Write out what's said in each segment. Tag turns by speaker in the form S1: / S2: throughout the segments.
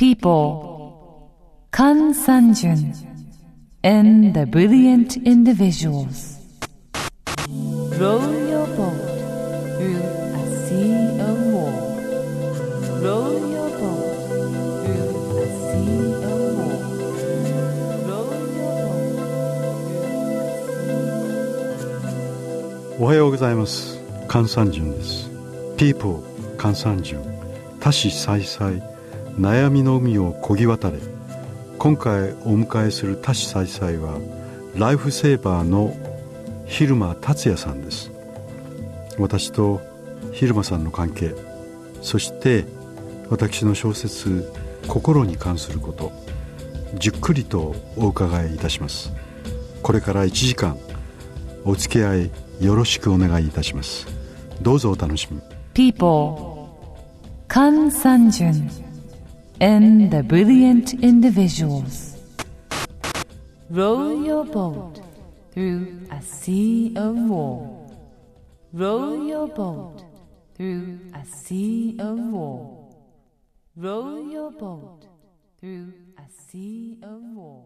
S1: People, Kan Sanjun, and the brilliant individuals. Row your boat through a sea of war. Row your boat through a sea of war. Row your boat.
S2: おはようございます。カンサンジュンです。People、カンサンジュン、多子祭祭、悩みの海を漕ぎ渡れ。今回お迎えする多子祭祭はライフセーバーの蛭間達也さんです。私と蛭間さんの関係、そして私の小説心に関すること、じっくりとお伺いいたします。これから1時間お付き合いよろしくお願いいたします。どうぞお楽しみ。
S1: People, Kan Sanjun, and the brilliant individuals. Row your boat through a sea of war. Row your boat through a sea of war. Row your boat through a sea of war.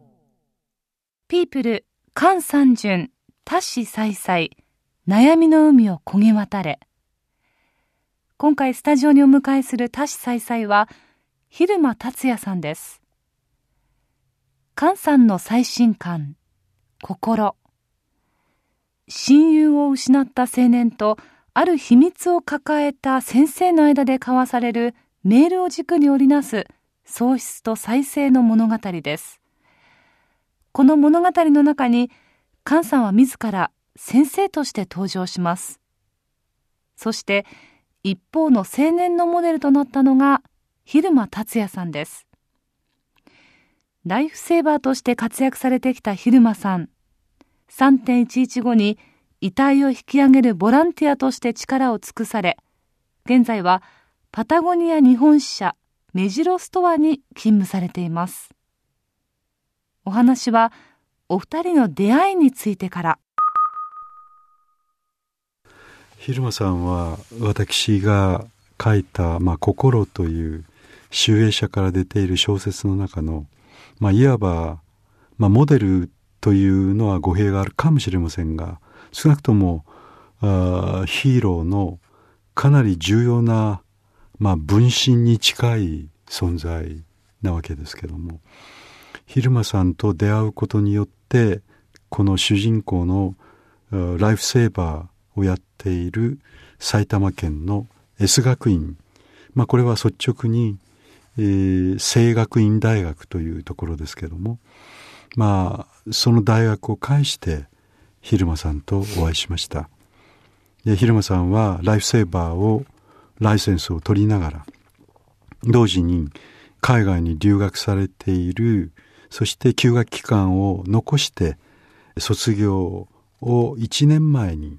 S1: People, Kan Sanjun, 多子祭祭、悩みの海を漕ぎ渡れ。今回スタジオにお迎えする多子祭祭は蛭間達也さんです。カンさんの最新刊、心。親友を失った青年とある秘密を抱えた先生の間で交わされるメールを軸に織りなす喪失と再生の物語です。この物語の中にカンさんは自ら先生として登場します。そして一方の青年のモデルとなったのが蛭間達也さんです。ライフセーバーとして活躍されてきた蛭間さん、3.11 後に遺体を引き上げるボランティアとして力を尽くされ、現在はパタゴニア日本支社目白ストアに勤務されています。お話はお二人の出会いについてから。
S2: 蛭間さんは私が書いた、心という集英社から出ている小説の中の、いわば、モデルというのは語弊があるかもしれませんが、少なくともヒーローのかなり重要な、分身に近い存在なわけですけども、蛭間さんと出会うことによってこの主人公のライフセーバーをやっている埼玉県の S 学院、これは率直に、聖学院大学というところですけども、その大学を介して蛭間さんとお会いしました。で、蛭間さんはライフセーバーをライセンスを取りながら同時に海外に留学されている、そして休学期間を残して卒業を1年前に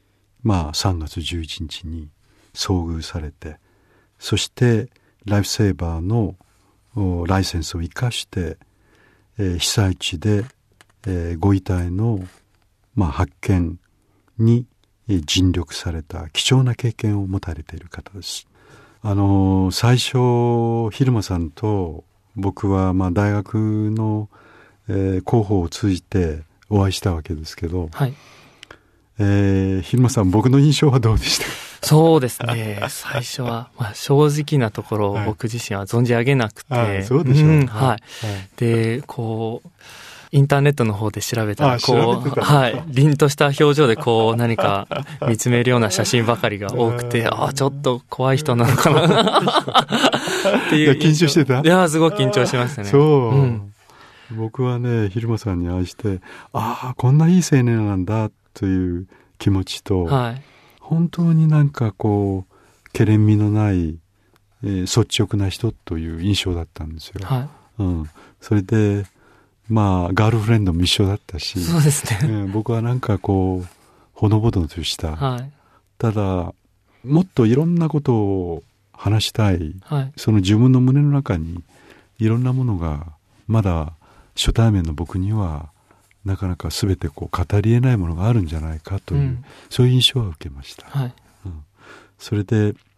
S2: 3月11日に遭遇されて、そしてライフセーバーのライセンスを生かして、被災地で、ご遺体の、発見に尽力された貴重な経験を持たれている方です。最初蛭間さんと僕は大学の、広報を通じてお会いしたわけですけど、はい、蛭間さん、僕の印象はどうでしたか？
S3: そうですね。最初は、正直なところ、僕自身は存じ上げなくて。
S2: そうでしょう。
S3: はい。で、インターネットの方で調べたら、凛とした表情で何か見つめるような写真ばかりが多くて、ちょっと怖い人なのかなっていう。
S2: 緊張してた？
S3: いや、すごく緊張しましたね。
S2: そう。僕はね、蛭間さんに愛して、こんないい青年なんだという気持ちと、本当にけれんみのない、率直な人という印象だったんですよ。それで、ガールフレンドも一緒だったし、
S3: そうですね。
S2: 僕はほのぼのとした、ただもっといろんなことを話したい、その自分の胸の中にいろんなものがまだ初対面の僕にはなかなか全て語り得ないものがあるんじゃないかという、そういう印象は受けました。それで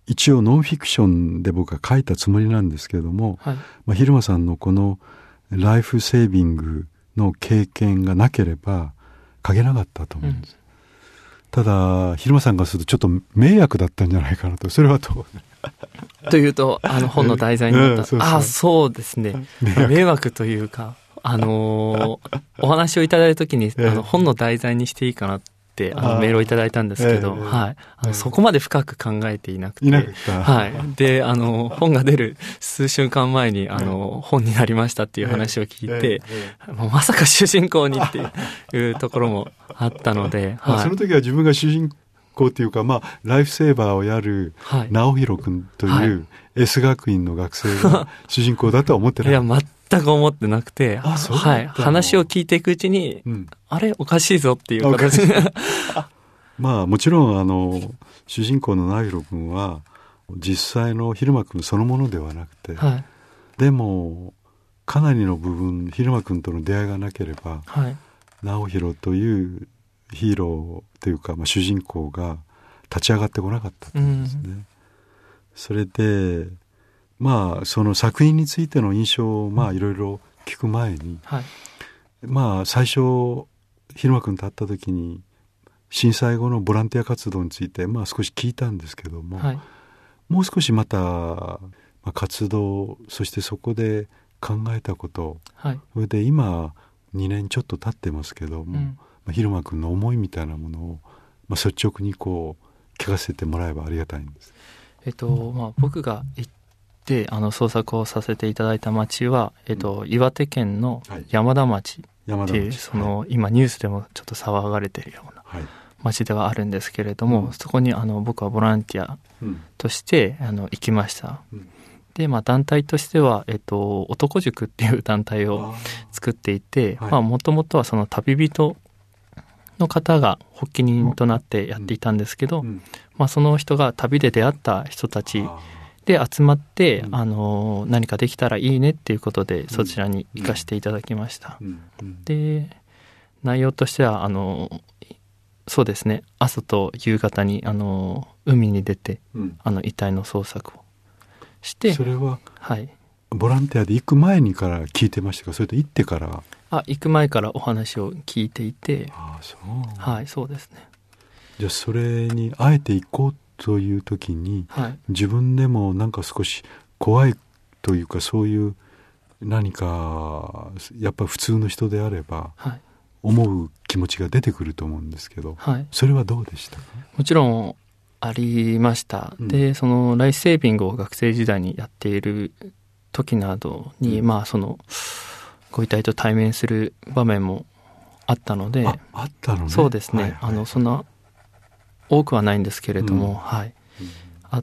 S2: 一応ノンフィクションで僕は書いたつもりなんですけれども、
S3: はい
S2: 蛭間さんのこのライフセービングの経験がなければ書けなかったと思うんです。ただ蛭間さんがするとちょっと迷惑だったんじゃないかなと。それはどう
S3: というと本の題材になった。そうですね。迷惑というかお話をいただいたときに本の題材にしていいかなってメールをいただいたんですけど、はい、そこまで深く考えていなくて、はい、で本が出る数週間前に本になりましたっていう話を聞いて、まさか主人公にっていうところもあったので、はい、
S2: その時は自分が主人公っていうか、ライフセーバーをやる直弘君という S 学院の学生が主人公だとは思ってない。
S3: いや全く思ってなくて、はい、話を聞いていくうちに、あれおかしいぞっていう形で
S2: もちろん主人公の直弘君は実際の蛭間君そのものではなくて、
S3: はい、
S2: でもかなりの部分蛭間君との出会いがなければ、
S3: はい、
S2: 直弘というヒーローというか、主人公が立ち上がってこなかったというんですね。それでその作品についての印象をいろいろ聞く前に、
S3: はい、
S2: 最初蛭間君と会った時に震災後のボランティア活動について少し聞いたんですけども、
S3: はい、
S2: もう少しまた、活動そしてそこで考えたこと、
S3: はい、
S2: それで今2年ちょっと経ってますけども、蛭間君の思いみたいなものを、率直に聞かせてもらえばありがたいんです。
S3: 僕が行って捜索をさせていただいた町は、岩手県の山田町っていう、今ニュースでもちょっと騒がれているような町ではあるんですけれども、そこに僕はボランティアとして行きました。で、団体としては、男塾っていう団体を作っていて、もともとはその旅人の方が発起人となってやっていたんですけど、その人が旅で出会った人たちで集まって、何かできたらいいねっていうことでそちらに行かせていただきました。で、内容としてはそうですね、朝と夕方に海に出て、遺体の捜索をして。
S2: それは、
S3: はい、
S2: ボランティアで行く前にから聞いてましたか、それと行ってから？
S3: 行く前からお話を聞いていて。はい、そうですね。
S2: じゃあそれにあえて行こうという時に、自分でもなんか少し怖いというか、そういう何かやっぱ普通の人であれば思う気持ちが出てくると思うんですけど、それはどうでしたか？
S3: もちろんありました。で、そのライフセービングを学生時代にやっている時などに、そのご遺体と対面する場面もあったので。
S2: あったのね。
S3: そうですね、そんな多くはないんですけれども、あって、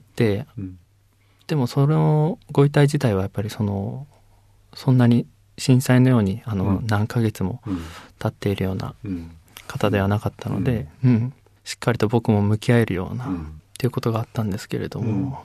S3: でもそのご遺体自体はやっぱりそんなに震災のように何ヶ月も経っているような方ではなかったので、しっかりと僕も向き合えるような、っていうことがあったんですけれども、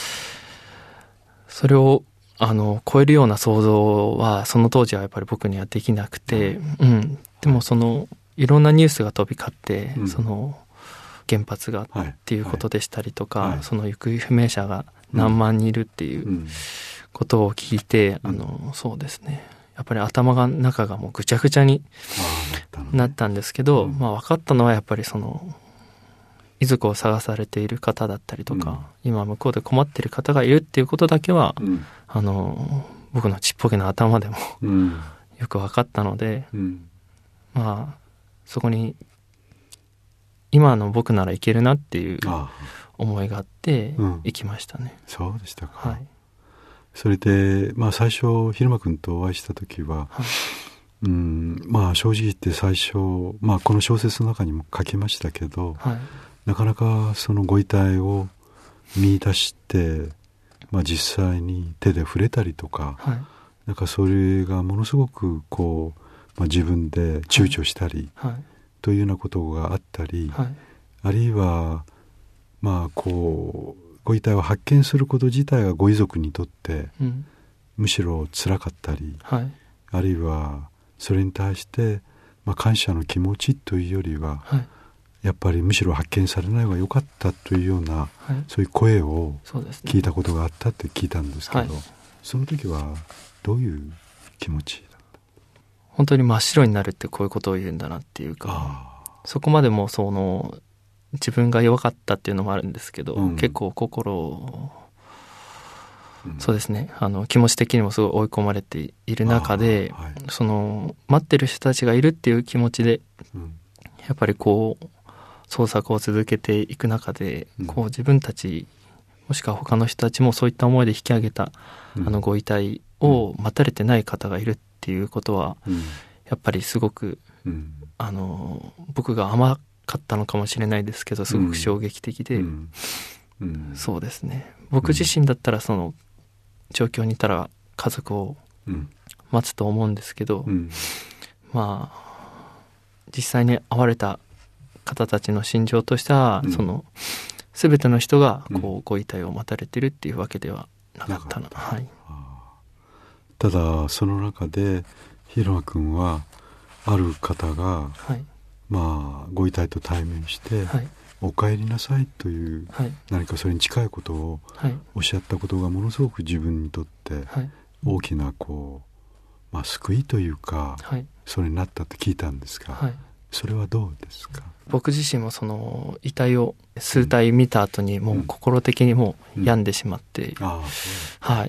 S3: それを超えるような想像はその当時はやっぱり僕にはできなくて、でもいろんなニュースが飛び交って、原発がっていうことでしたりとか、その行方不明者が何万人いるっていうことを聞いて、そうですね、やっぱり頭が中がもうぐちゃぐちゃになったんですけど、分かったのはやっぱり遺族を探されている方だったりとか、今向こうで困っている方がいるっていうことだけは、僕のちっぽけな頭でもよく分かったので、そこに今の僕ならいけるなっていう思いがあって行きましたね。
S2: そうでしたか。それで、最初蛭間君とお会いした時は、正直言って最初、この小説の中にも書きましたけど、なかなかそのご遺体を見出して、実際に手で触れたりとか、なんかそれがものすごく自分で躊躇したり、というようなことがあったり、あるいはご遺体を発見すること自体がご遺族にとって、むしろ辛かったり、あるいはそれに対して、感謝の気持ちというよりは、 やっぱりむしろ発見されない方が良かったというような、はい、そういう声を聞いたことがあったって聞いたんですけど、はい、その時はどういう気持ちだった？
S3: 本当に真っ白になるってこういうことを言うんだなっていうか、そこまでも自分が弱かったっていうのもあるんですけど、結構心を、そうですね、気持ち的にもすごい追い込まれている中で、はい、待ってる人たちがいるっていう気持ちで、やっぱりこう創作を続けていく中で、こう自分たちもしくは他の人たちもそういった思いで引き上げた、ご遺体を待たれてない方がいるっていうことは、やっぱりすごく、僕が甘かったのかもしれないですけど、すごく衝撃的で、そうですね、僕自身だったらその状況にいたら家族を待つと思うんですけど、まあ実際に会われた方たちの心情としては、全ての人がこうご遺体を待たれてるっていうわけではなかったな、はい、
S2: ただその中で広間君はある方が、はい、ご遺体と対面して、はい、お帰りなさいという、はい、何かそれに近いことをおっしゃったことがものすごく自分にとって大きな救いというか、はい、それになったって聞いたんですが、はい、それはどうですか？
S3: 僕自身もその遺体を数体見た後にもう心的にもう病んでしまって、はい、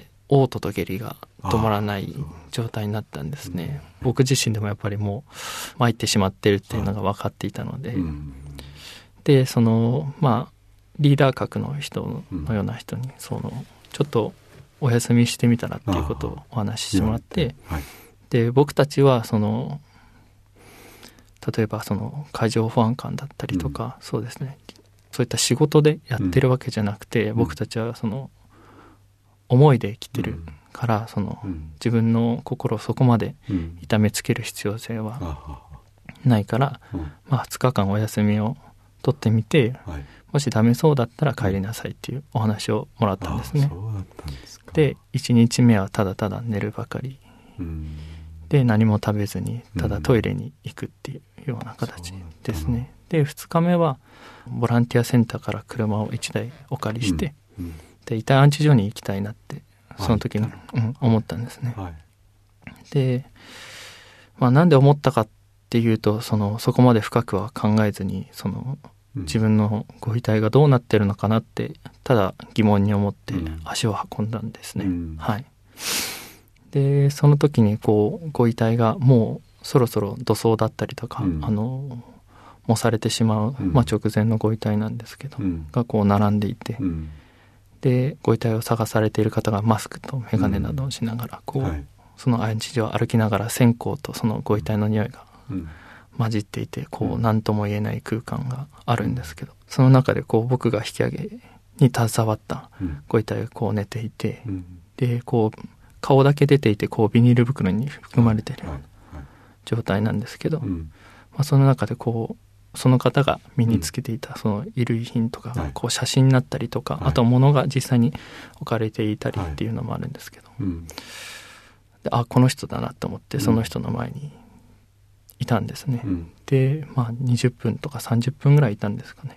S3: 嘔吐と下痢が止まらない状態になったんですね。僕自身でもやっぱりもう参ってしまってるっていうのが分かっていたので、でリーダー格の人のような人にちょっとお休みしてみたらっていうことをお話ししてもらって、で僕たちは例えば海上保安官だったりとか、そうですね、そういった仕事でやってるわけじゃなくて、僕たちは思いで生きてるから、自分の心をそこまで痛めつける必要性はないから、2日間お休みを取ってみて、もしダメそうだったら帰りなさいっていうお話をもらったんですね。
S2: そうだったんですか。
S3: で1日目はただただ寝るばかり、で何も食べずにただトイレに行くっていうような形ですね。で2日目はボランティアセンターから車を1台お借りして、で遺体安置所に行きたいなってその時に、思ったんですね。で、なんで思ったかっていうと、そこまで深くは考えずに自分のご遺体がどうなってるのかなってただ疑問に思って足を運んだんですね。はい。でその時にご遺体がもうそろそろ土葬だったりとか、もされてしまう、直前のご遺体なんですけど、が並んでいて、でご遺体を探されている方がマスクとメガネなどをしながらその安置所を歩きながら線香とそのご遺体の匂いが混じっていて、何とも言えない空間があるんですけど、その中で僕が引き上げに携わったご遺体が寝ていて、で顔だけ出ていてビニール袋に含まれているような状態なんですけど、その中でその方が身につけていたその衣類品とかが写真になったりとか、あと物が実際に置かれていたりっていうのもあるんですけど、でこの人だなと思ってその人の前にいたんですね。で20分とか30分ぐらいいたんですかね。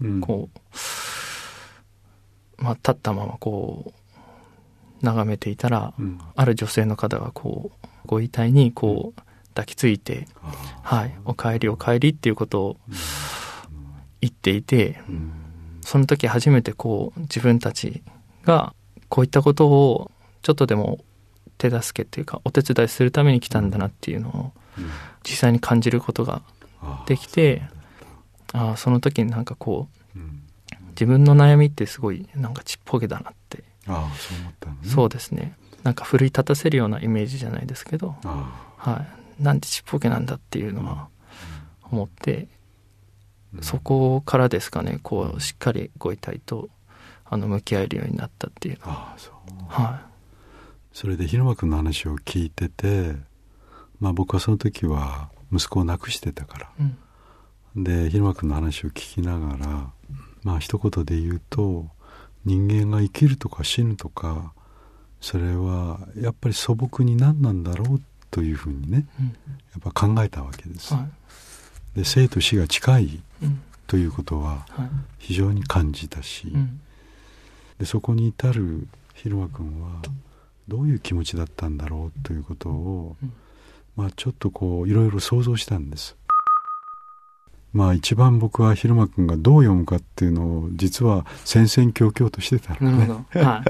S3: 立ったまま眺めていたら、ある女性の方がご遺体に抱きついて、お帰りお帰りっていうことを言っていて、その時初めて自分たちがこういったことをちょっとでも手助けっていうかお手伝いするために来たんだなっていうのを実際に感じることができて、その時に自分の悩みってすごいちっぽけだなって、
S2: そう思ったのね。
S3: そうですね、奮い立たせるようなイメージじゃないですけど、なんでちっぽけなんだっていうのは思って、そこからですかね、しっかりご遺体と向き合えるようになったっていうのは。
S2: それで広間君の話を聞いてて、僕はその時は息子を亡くしてたから、で広間君の話を聞きながら、一言で言うと、人間が生きるとか死ぬとか、それはやっぱり素朴に何なんだろうというふうにね、やっぱ考えたわけです。で生と死が近いということは非常に感じたし、でそこに至る蛭間君はどういう気持ちだったんだろうということを、ちょっとこういろいろ想像したんです。一番僕は蛭間君がどう読むかっていうのを実は戦々恐々としてたのね。た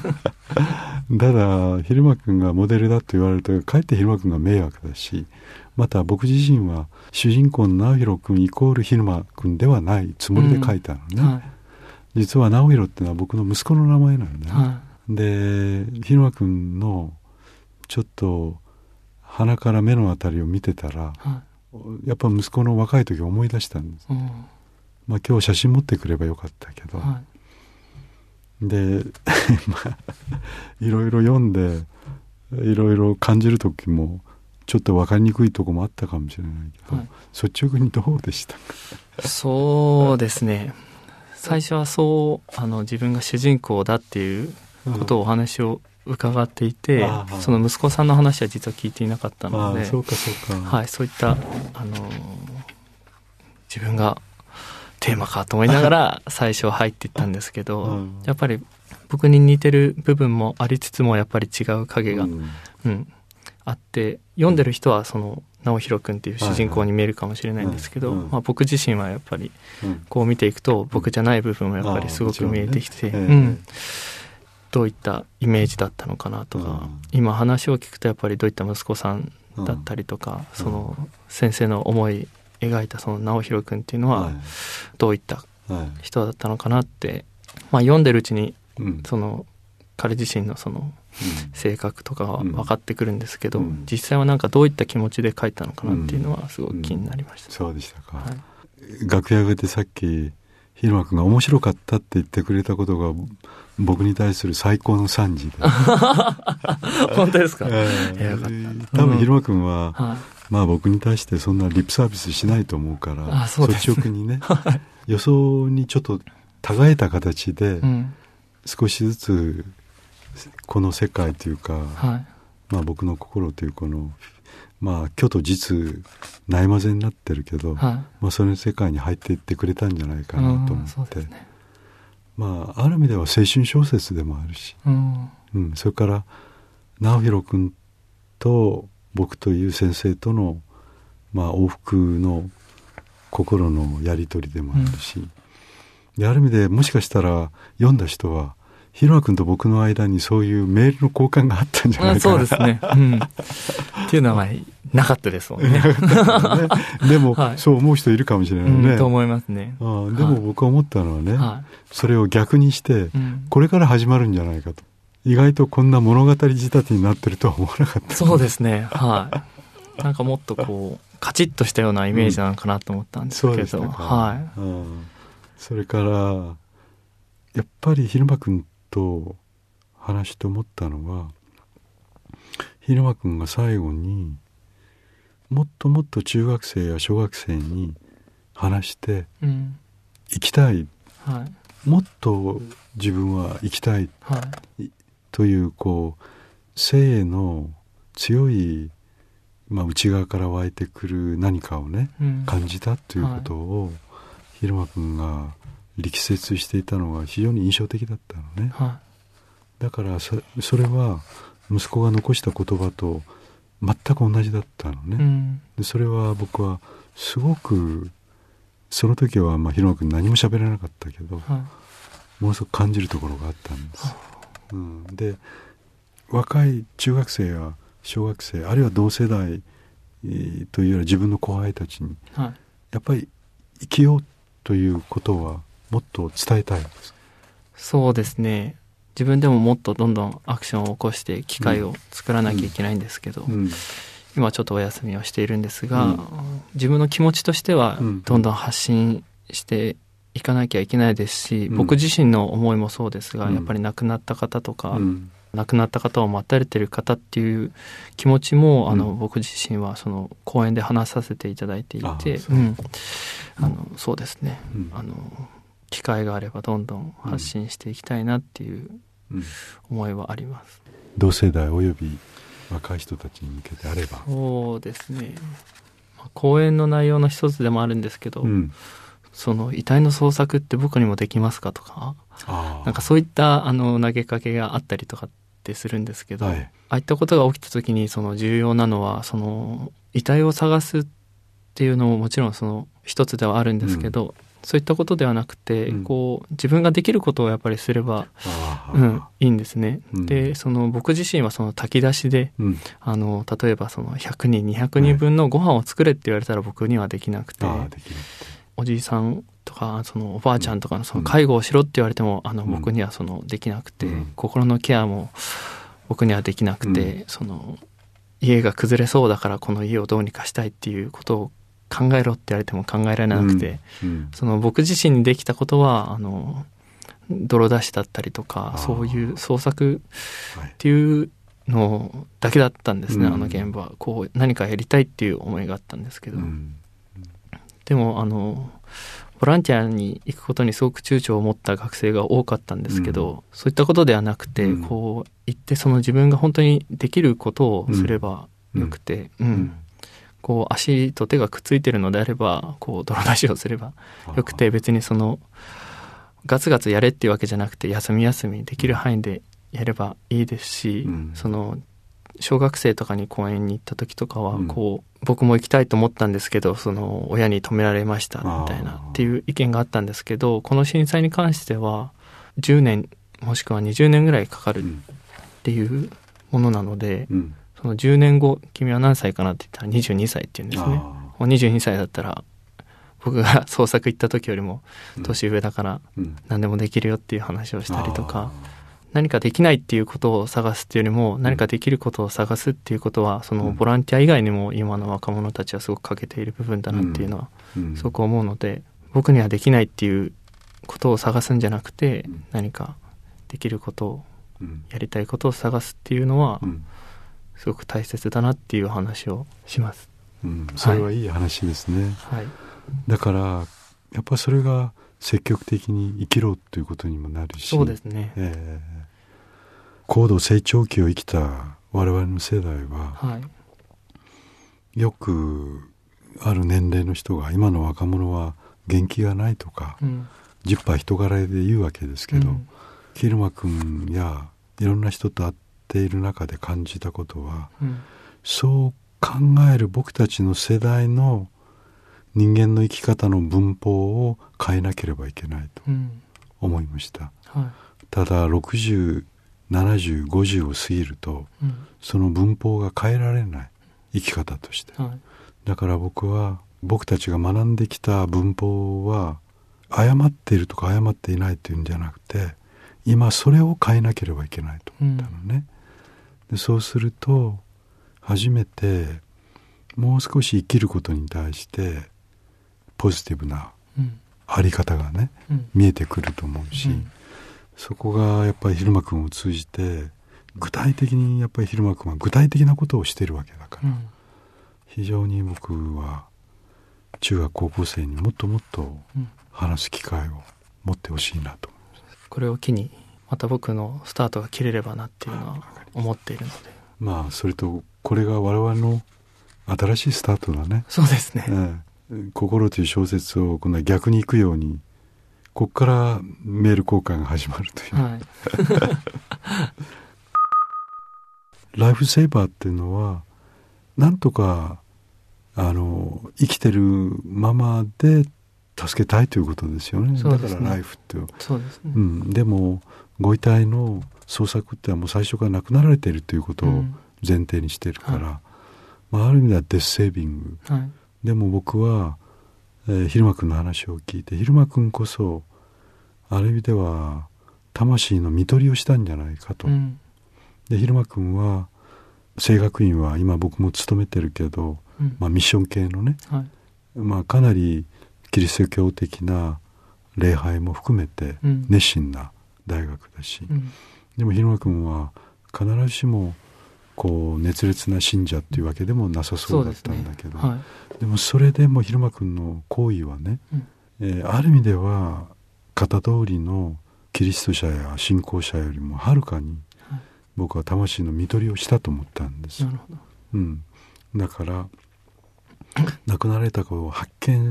S2: だ蛭間君がモデルだと言われるとかえって蛭間君が迷惑だし、また僕自身は主人公の直弘君イコール蛭間君ではないつもりで書いたのね、実は直弘っていうのは僕の息子の名前なのね、で蛭間君のちょっと鼻から目のあたりを見てたら、やっぱ息子の若い時を思い出したんです、今日写真持ってくればよかったけど、でいろいろ読んでいろいろ感じる時もちょっと分かりにくいとこもあったかもしれないけど、率直にどうでしたか？
S3: そうですね、最初は自分が主人公だっていうことをお話を伺っていて、その息子さんの話は実は聞いていなかったので、
S2: そう
S3: いった自分がテーマかと思いながら最初は入っていったんですけど、やっぱり僕に似てる部分もありつつもやっぱり違う影が、あって、読んでる人はその直弘君っていう主人公に見えるかもしれないんですけど、僕自身はやっぱりこう見ていくと僕じゃない部分もやっぱりすごく見えてきて、どういったイメージだったのかなとか、今話を聞くとやっぱりどういった息子さんだったりとか、その先生の思い描いたその直弘君っていうのはどういった人だったのかなって、読んでるうちにその彼自身のその性格とかは分かってくるんですけど、実際はなんかどういった気持ちで書いたのかなっていうのはすごく気になりました。
S2: そうでしたか、楽屋でさっき蛭間君が面白かったって言ってくれたことが僕に対する最高の賛辞で
S3: 本当ですか？よかった。
S2: 多分蛭間君は、僕に対してそんなリップサービスしないと思うから、率直にね予想にちょっと違えた形で、少しずつこの世界というか、僕の心というこの虚と実ないまぜになってるけど、その世界に入っていってくれたんじゃないかなと思って、ある意味では青春小説でもあるし、それから直弘君と僕という先生との、往復の心のやり取りでもあるし、である意味でもしかしたら読んだ人は蛭間君と僕の間にそういうメールの交換があったんじゃないかな、
S3: そうですね、っていうのはなかったですもんね
S2: でも、そう思う人いるかもしれないね、
S3: と思いますね。
S2: でも僕は思ったのはね、それを逆にして、これから始まるんじゃないかと、意外とこんな物語仕立てになってるとは思わなかった。
S3: そうですね、なんかもっとこうカチッとしたようなイメージなのかなと思ったんですけど、
S2: そうでしたか。それからやっぱり蛭間君と話して思ったのは、蛭間君が最後にもっともっと中学生や小学生に話して生きたい、もっと自分は生きたい、というこう生への強い、内側から湧いてくる何かをね、感じたということを、蛭間君が力説していたのが非常に印象的だったのね、だからそれは息子が残した言葉と全く同じだったのね、でそれは僕はすごくその時は蛭間君何も喋らなかったけど、ものすごく感じるところがあったんです、で若い中学生や小学生あるいは同世代、というより自分の後輩たちに、やっぱり生きようということはもっと伝えたいです。
S3: そうですね、自分でももっとどんどんアクションを起こして機会を作らなきゃいけないんですけど、今ちょっとお休みをしているんですが、自分の気持ちとしてはどんどん発信していかなきゃいけないですし、僕自身の思いもそうですが、やっぱり亡くなった方とか、亡くなった方を待たれている方っていう気持ちも、僕自身はその講演で話させていただいていて、そうですね、機会があればどんどん発信していきたいなっていう思いはあります。
S2: 同世代および若い人たちに向けてあれば。
S3: そうですね、講演の内容の一つでもあるんですけど、 その遺体の捜索って僕にもできますかとか、なんかそういった投げかけがあったりとかってするんですけど、ああいったことが起きた時にその重要なのは、その遺体を探すっていうのももちろんその一つではあるんですけど、そういったことではなくて、こう自分ができることをやっぱりすれば、いいんですね。で、その僕自身はその炊き出しで、例えばその100人200人分のご飯を作れって言われたら僕にはできなくて、おじいさんとかそのおばあちゃんとかのその介護をしろって言われても僕にはそのできなくて、心のケアも僕にはできなくて、その家が崩れそうだからこの家をどうにかしたいっていうことを考えろって言われても考えられなくて、その僕自身にできたことは泥出しだったりとか、そういう創作っていうのだけだったんですね。現場はこう何かやりたいっていう思いがあったんですけど、でもボランティアに行くことにすごく躊躇を持った学生が多かったんですけど、そういったことではなくて、こう行ってその自分が本当にできることをすればよくて、こう足と手がくっついてるのであればこう泥出しをすればよくて、別にそのガツガツやれっていうわけじゃなくて、休み休みできる範囲でやればいいですし、その小学生とかに公園に行った時とかはこう、僕も行きたいと思ったんですけど、その親に止められましたみたいなっていう意見があったんですけど、この震災に関しては10年もしくは20年ぐらいかかるっていうものなので、その10年後君は何歳かなって言ったら22歳って言うんですね。もう22歳だったら僕が創作行った時よりも年上だから何でもできるよっていう話をしたりとか、何かできないっていうことを探すっていうよりも何かできることを探すっていうことは、そのボランティア以外にも今の若者たちはすごく欠けている部分だなっていうのはすごく思うので、僕にはできないっていうことを探すんじゃなくて、何かできることをやりたいことを探すっていうのはすごく大切だなっていう話をします。
S2: それはいい話ですね。だからやっぱそれが積極的に生きろということにもなるし、
S3: そうですね。
S2: 高度成長期を生きた我々の世代は、よくある年齢の人が今の若者は元気がないとか、十把人柄で言うわけですけど、蛭間君やいろんな人と会っている中で感じたことは、そう考える僕たちの世代の人間の生き方の文法を変えなければいけないと思いました。ただ60、70、50を過ぎると、その文法が変えられない生き方として、だから僕たちが学んできた文法は誤っているとか誤っていないというんじゃなくて、今それを変えなければいけないと思ったのね。でそうすると初めてもう少し生きることに対してポジティブなあり方がね、見えてくると思うし、そこがやっぱり蛭間君を通じて具体的にやっぱり蛭間君は具体的なことをしているわけだから、非常に僕は中学高校生にもっともっと話す機会を持ってほしいなと思います。
S3: これを機にまた僕のスタートが切れればなっていうのは思っているので、
S2: それとこれが我々の新しいスタートだね。
S3: そうですね。
S2: 心という小説を今度は逆に行くように、ここからメール交換が始まるという、ライフセーバーっていうのはなんとか生きてるままで助けたいということですよね。だからライフって、でもご遺体の捜索ってはもう最初から亡くなられているということを前提にしているから、ある意味ではデスセービング、でも僕は、蛭間君の話を聞いて、蛭間君こそある意味では魂の看取りをしたんじゃないかと、で蛭間君は聖学院は今僕も勤めてるけど、ミッション系のね、かなりキリスト教的な礼拝も含めて熱心な大学だし、でも蛭間君は必ずしもこう熱烈な信者っていうわけでもなさそうだったんだけど、でもそれでも蛭間君の行為はね、ある意味では型通りのキリスト者や信仰者よりもはるかに僕は魂の看取りをしたと思ったんです。だから亡くなられた子を発見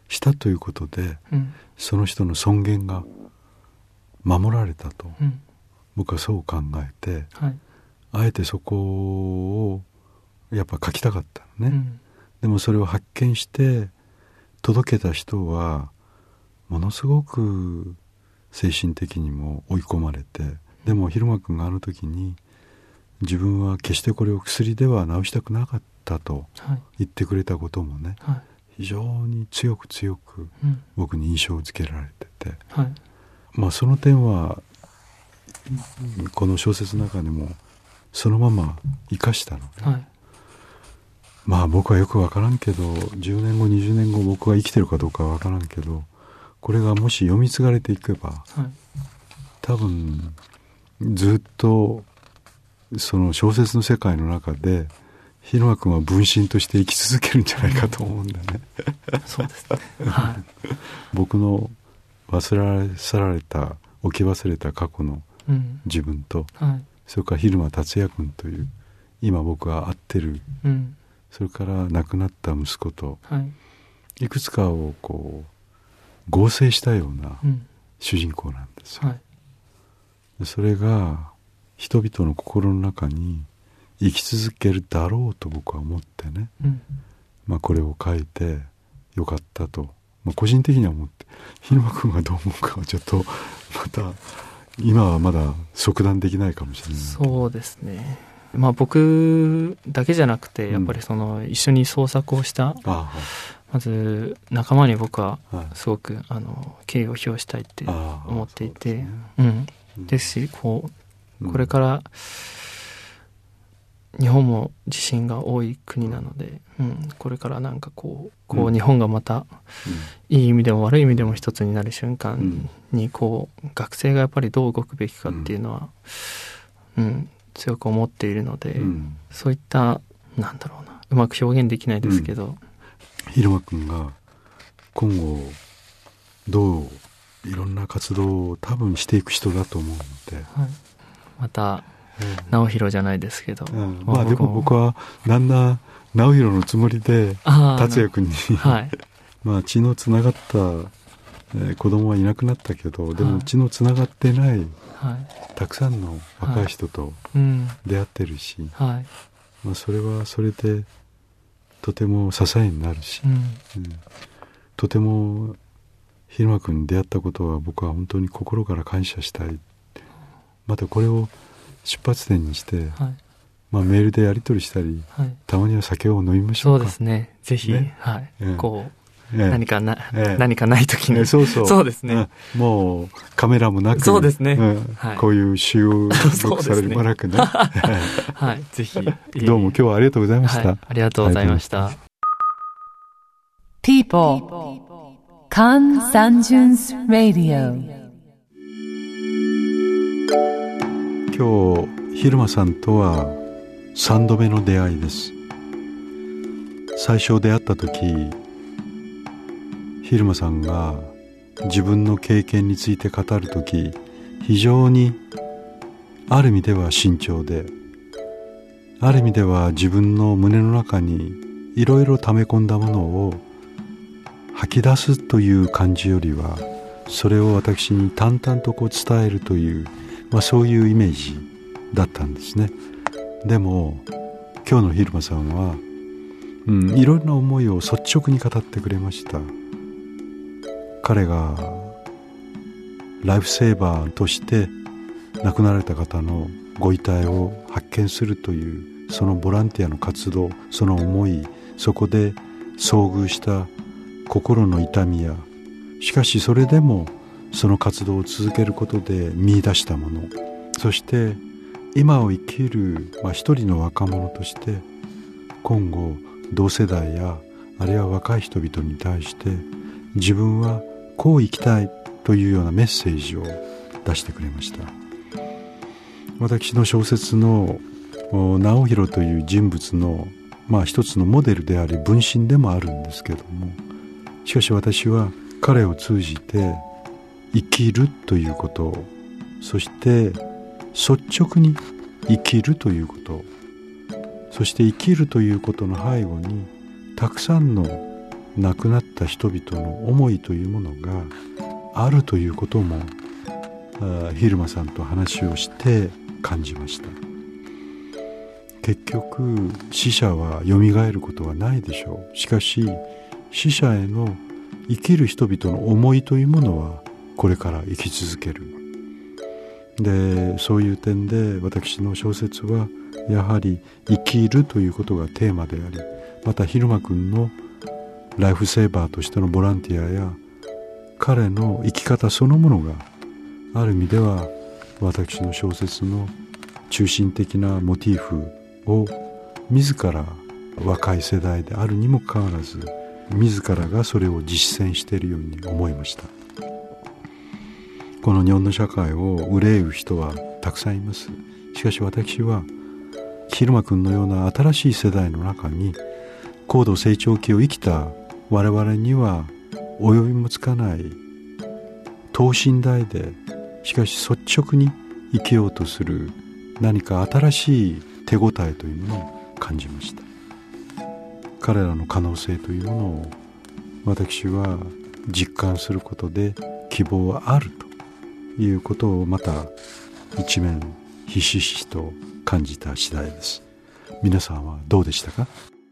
S2: したということで、その人の尊厳が守られたと、僕はそう考えて、あえてそこをやっぱ書きたかったのね、でもそれを発見して届けた人はものすごく精神的にも追い込まれて、でも蛭間君があの時に自分は決してこれを薬では治したくなかったと言ってくれたこともね、非常に強く僕に印象をつけられてて、その点はこの小説の中でもそのまま生かしたのね、僕はよくわからんけど10年後20年後僕は生きてるかどうかはわからんけど、これがもし読み継がれていけば、多分ずっとその小説の世界の中で蛭間君は分身として生き続けるんじゃないかと思うんだね
S3: そうですね、
S2: 僕の忘れ去られた置き忘れた過去の自分と、それから蛭間達也君という今僕が会ってる、それから亡くなった息子と、いくつかをこう合成したような主人公なんですよ、それが人々の心の中に生き続けるだろうと僕は思ってね、これを書いてよかったと、個人的には思って、蛭間君がどう思うかはちょっとまた今はまだ即断できないかもしれない。
S3: そうですね、僕だけじゃなくてやっぱりその一緒に創作をした、まず仲間に僕はすごく敬意を表したいって思っていて、ですしこれから日本も地震が多い国なので、これからなんかこう日本がまたいい意味でも悪い意味でも一つになる瞬間に学生がやっぱりどう動くべきかっていうのは、強く思っているので、そういったなんだろうな、うまく表現できないですけど、
S2: 蛭間君が今後どういろんな活動を多分していく人だと思うので、
S3: また直弘じゃないですけど、
S2: でも僕はだんだん直弘のつもりで達也君に血のつながった子供はいなくなったけど、でも血のつながってないたくさんの若い人と出会ってるし、それはそれでとても支えになるし、とても蛭間君に出会ったことは僕は本当に心から感謝したい。またこれを出発点にして、メールでやり取りしたり、たまには酒を飲みましょうか。
S3: そうですね、ぜひ、何かないときに、
S2: そうですね、もうカメラもなく、
S3: そうですね、
S2: こういう収録されるもなくね
S3: ぜひ
S2: どうも今日はありがとうございました。
S3: ありがとうございました。
S1: People Kan Sanjun's Radio。
S2: 今日蛭間さんとは3度目の出会いです。最初出会った時、蛭間さんが自分の経験について語る時、非常にある意味では慎重で、ある意味では自分の胸の中にいろいろ溜め込んだものを吐き出すという感じよりは、それを私に淡々と伝えるという、そういうイメージだったんですね。でも今日の蛭間さんは、いろんな思いを率直に語ってくれました。彼がライフセーバーとして亡くなられた方のご遺体を発見するというそのボランティアの活動、その思い、そこで遭遇した心の痛みや、しかしそれでもその活動を続けることで見出したもの、そして今を生きる、一人の若者として今後同世代やあるいは若い人々に対して自分はこう生きたいというようなメッセージを出してくれました。私の小説の直弘という人物の、一つのモデルであり分身でもあるんですけども、しかし私は彼を通じて生きるということ、そして率直に生きるということ、そして生きるということの背後にたくさんの亡くなった人々の思いというものがあるということも蛭間さんと話をして感じました。結局死者はよみがえることはないでしょう。しかし死者への生きる人々の思いというものはこれから生き続ける。で、そういう点で私の小説はやはり生きるということがテーマであり、また蛭間君のライフセーバーとしてのボランティアや彼の生き方そのものがある意味では私の小説の中心的なモチーフを自ら若い世代であるにもかかわらず自らがそれを実践しているように思いました。この日本の社会を憂う人はたくさんいます。しかし私は蛭間君のような新しい世代の中に高度成長期を生きた我々には及びもつかない等身大で、しかし率直に生きようとする何か新しい手応えというものを感じました。彼らの可能性というものを私は実感することで希望はあるということをまた一面ひしひしと感じた次第です。皆さんはどうでしたか？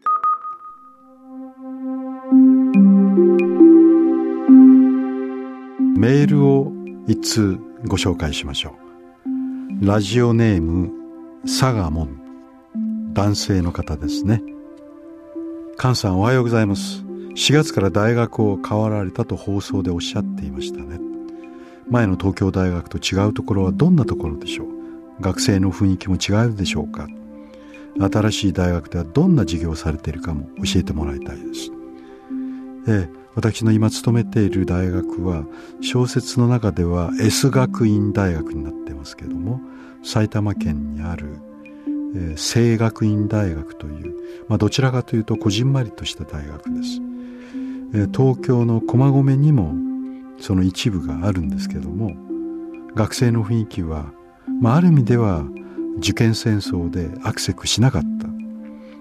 S2: メールを一通ご紹介しましょう。ラジオネームサガモン、男性の方ですね。菅さんおはようございます。4月から大学を変わられたと放送でおっしゃっていましたね。前の東京大学と違うところはどんなところでしょう？学生の雰囲気も違うでしょうか？新しい大学ではどんな授業をされているかも教えてもらいたいです。私の今勤めている大学は小説の中では S 学院大学になってますけども、埼玉県にある聖学院大学という、どちらかというとこじんまりとした大学です。東京の駒込にもその一部があるんですけども、学生の雰囲気は、ある意味では受験戦争でアクセクしなかった。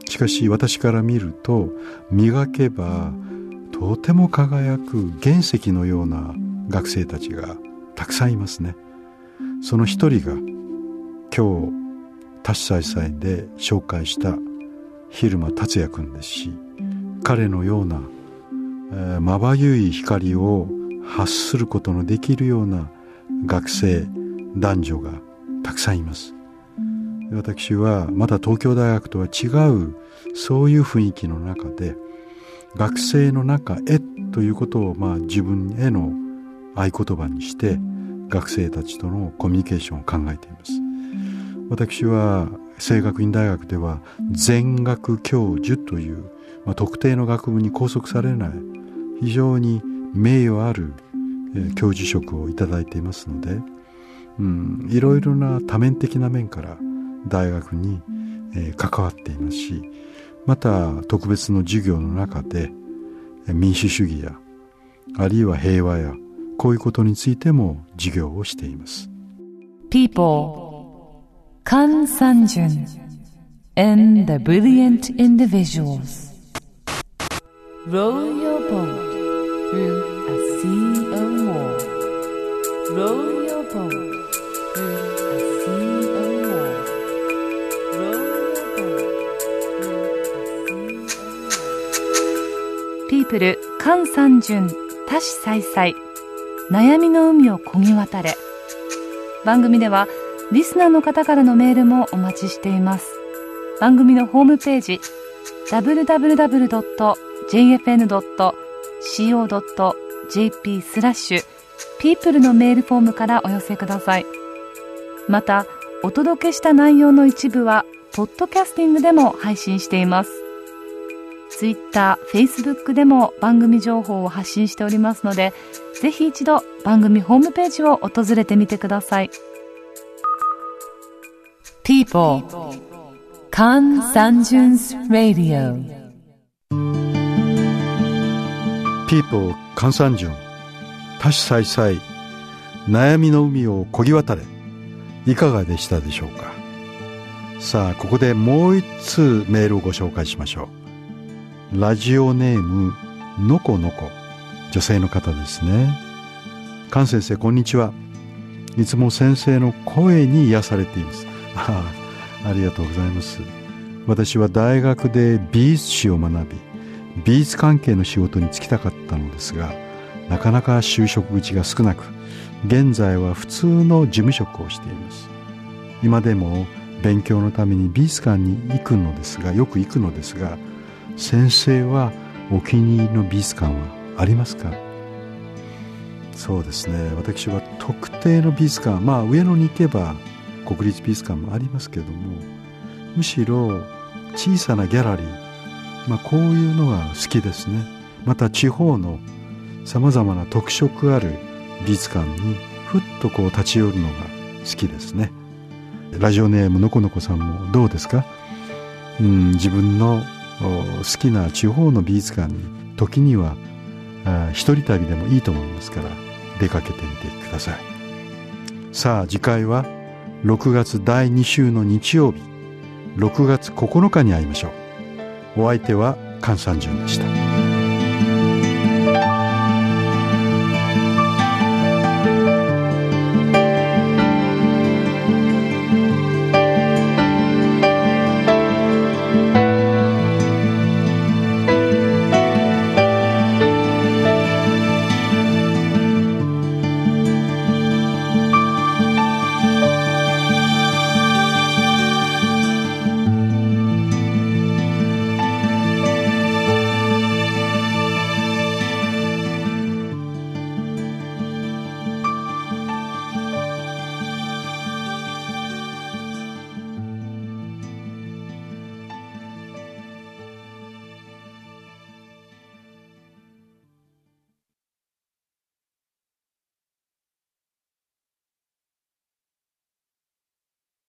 S2: しかし私から見ると磨けばとても輝く原石のような学生たちがたくさんいますね。その一人が今日多子祭祭で紹介した蛭間達也君ですし、彼のようなまばゆい光を発することのできるような学生男女がたくさんいます。私はまた東京大学とは違うそういう雰囲気の中で学生の中へということを自分への合言葉にして学生たちとのコミュニケーションを考えています。私は聖学院大学では全学教授という、特定の学部に拘束されない非常に名誉ある、教授職をいただいていますので、いろいろな多面的な面から大学に、関わっていますし、また特別の授業の中で民主主義やあるいは平和やこういうことについても授業をしています。
S1: People, Kan Sanjun and the Brilliant Individuals. Row your boat through a sea of war. Row your boat through a sea of war. Row your boat through a sea of war. People, Kan Sanjun, 多子祭祭、悩みの海を漕ぎ渡れ。番組ではリスナーの方からのメールもお待ちしています。番組のホームページ www.jfn.co.jp/people のメールフォームからお寄せください。また、お届けした内容の一部はポッドキャスティングでも配信しています。Twitter、Facebook でも番組情報を発信しておりますので、ぜひ一度番組ホームページを訪れてみてください。People, Kan Sanjun's Radio.
S2: People, 菅三淳、多子祭祭、悩みの海を漕ぎ渡れ、いかがでしたでしょうか。さあ、ここでもう一通メールをご紹介しましょう。ラジオネームのこのこ、女性の方ですね。菅先生、こんにちは。いつも先生の声に癒されています。ありがとうございます。私は大学で美術史を学び、美術関係の仕事に就きたかったのですが、なかなか就職口が少なく、現在は普通の事務職をしています。今でも勉強のために美術館によく行くのですが、先生はお気に入りの美術館はありますか？そうですね、私は特定の美術館、上野に行けば国立美術館もありますけれども、むしろ小さなギャラリー、こういうのが好きですね。また地方のさまざまな特色ある美術館にふっと立ち寄るのが好きですね。ラジオネームのこのこさんもどうですか？自分の好きな地方の美術館に時には一人旅でもいいと思いますから、出かけてみてください。さあ次回は6月第2週の日曜日、6月9日に会いましょう。お相手は菅三淳でした。